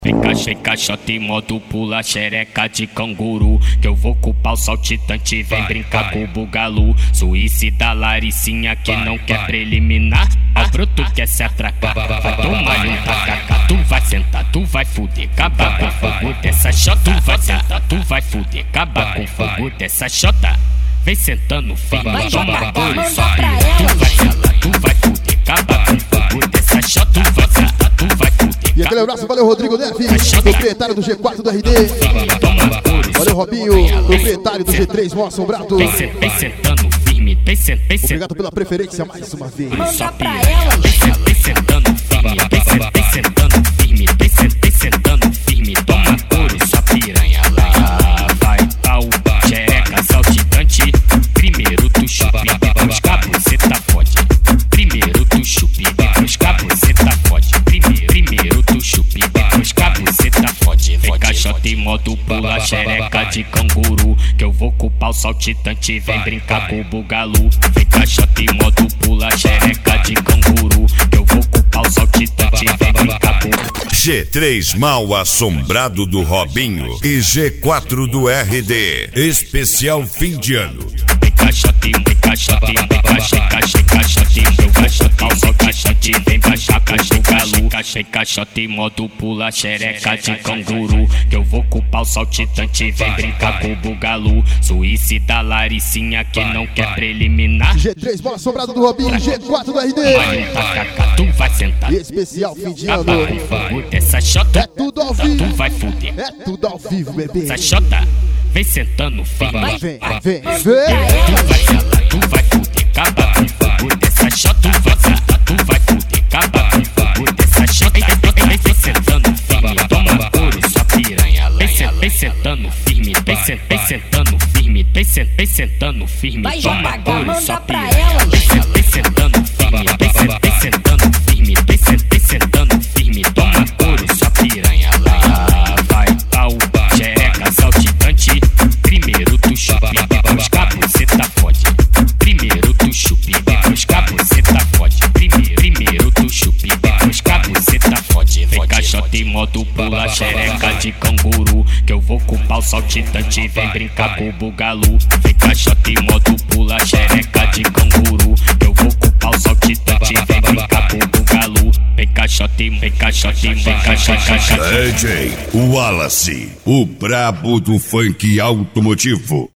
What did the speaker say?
Vem caixote, modo pula xereca de canguru, que eu vou com o pau saltitante, vem brincar com o bugalu. Suicida Laricinha que não quer preliminar, ao broto quer se atracar, vai tomar um tacacá. Tu vai sentar, tu vai fuder, acabar com o fogo dessa xota. Tu vai sentar, tu vai fuder, acabar com o fogo dessa xota. Vem sentando firme, toma couro, só tu vai selar, tu vai fuder, acabar com o fogo dessa xota. Tu vai sentar, tu vai fuder. E aquele abraço, valeu Rodrigo Neves, proprietário do G4 do RD. Valeu Robinho, proprietário do G3 Mó Assombrado. Vem sentando firme, vem sentando. Obrigado pela preferência mais uma vez. Manda pra ela. Vem sentando firme, vem sentando firme, vem sentando firme. Toma couro, sua piranha. Lá vai pau, xereca saltitante. Primeiro tu chupa, depois cabuceta fode. Primeiro tu chupa, depois cabuceta fode. Primeiro tu chupa, depois cabuceta fode. Vem caixote, modo pula xereca de canguru, que eu vou com o pau saltitante, vem brincar com o bugalu. Vem caixote, modo pula xereca de canguru, que eu vou com o pau saltitante, vem brincar com o G3 Mal Assombrado do Robinho e G4 do RD. Especial fim de ano. Caixote, caixote, eu vou soltar o sol caixote, vem baixar caixote, caixote, modo pula xereca de canguru, que eu vou com o pau saltitante, vem brincar com o bugalu. Suicida Laricinha que não quer preliminar. G3 Mó Assombrado do Robinho, G4 do RD. Tu vai sentar. Especial fim de ano. Acabar com o fogo dessa xota. É tudo ao vivo. Tu vai fuder. É tudo ao vivo, bebê. Essa xota vem sentando firme. Vem. Tu vai selar, tu vai fuder, acabar com o fogo dessa xota. Tu vai sentar, tu vai fuder, acabar com o fogo dessa xota. Vem sentando firme, toma couro, sua piranha. Vem sentando firme, vem sentando firme, vem sentando firme, toma couro, sua piranha. Vem sentando firme, vem sentando firme, vem sentando firme, toma couro, sua piranha. Lá vai pau, xereca saltitante. Primeiro tu chupa, depois cabuceta fode. Primeiro tu chupa, depois cabuceta fode. Primeiro tu chupa, depois cabuceta fode. Vem caixote, modo pula xereca de canguru, que eu vou com o pau saltitante, vem brincar com o bugalu. Vem caixote, modo pula xereca de canguru, que eu vou com o pau saltitante, vem brincar com o bugalu. Vem caixote, vem caixote, vem caixote. DJ Wallace, o brabo do funk automotivo.